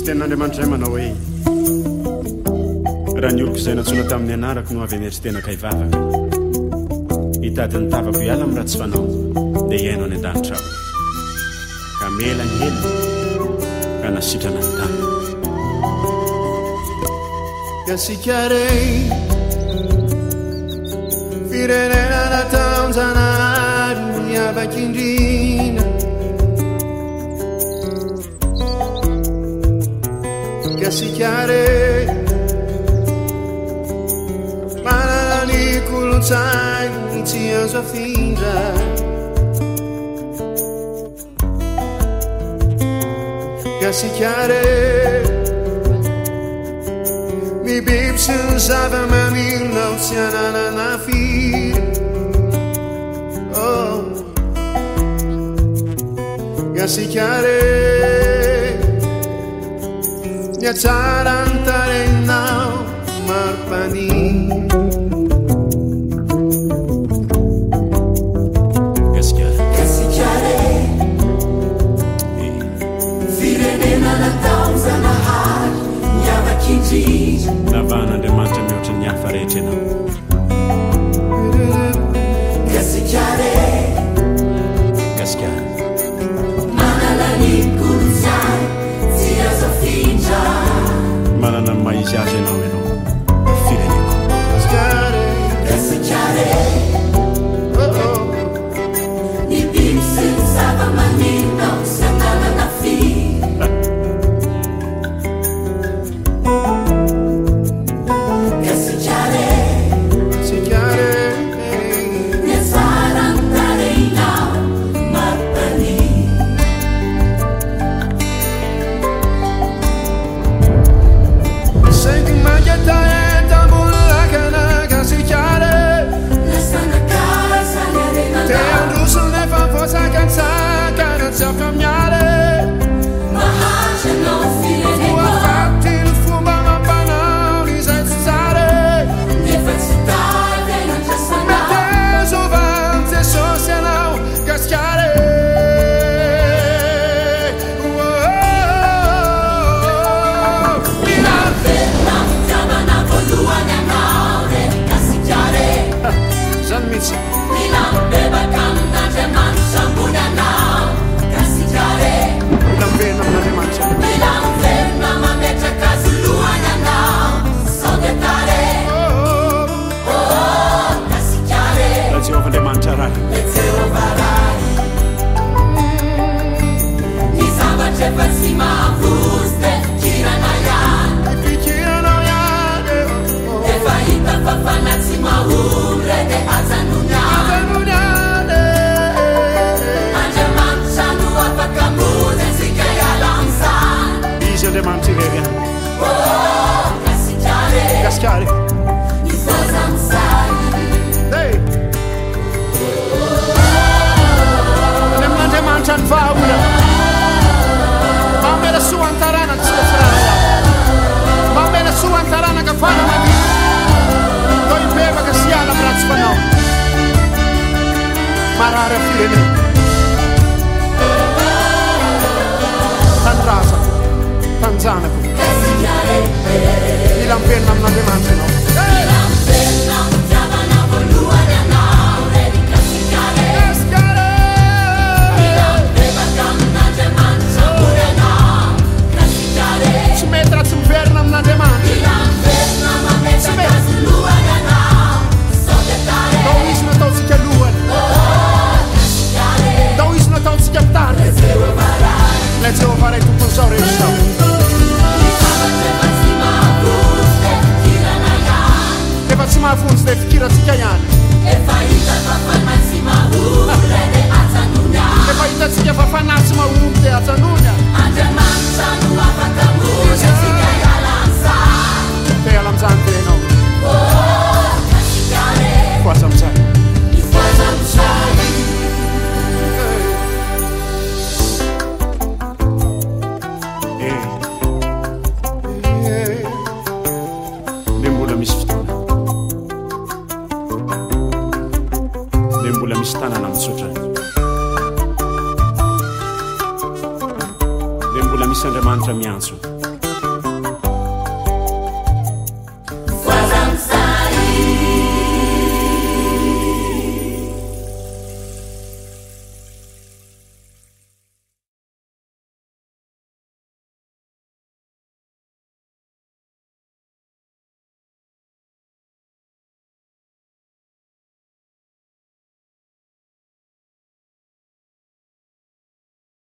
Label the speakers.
Speaker 1: tenin'andriamanitra zay manao hoe raha ny oloko izay natsona tamin'ny anarako no avy eneritena ka ivavaka hitadiny tavako iala amin'ny raha tsy fanao dia iaino any an-danitra aho ka mela ny hely ka nasitrana ny tany
Speaker 2: Kasikarei firenena nataonjanahary miavaky indrina Kasikarei manana ny kolontsainy tsy azo afindra Kasikarei mi biby sy ny zava-manilonao tsy ananana firy Kasikarei ny atsara ny tareninao maro-paniny
Speaker 3: Kasikarei firenena nataonjanahary miavaky indrindra
Speaker 1: navan'andriamanitra mihoatra ny hafa rehetra ianao
Speaker 3: Kasikarei manana ny kolontsainy tsy azo afindra
Speaker 1: manana ny maizy azy ianao fireneko
Speaker 3: Kasikarei ny biby sy ny zava-manilonao sy ananana firy
Speaker 1: dia mbola misy Andriamanitra miantso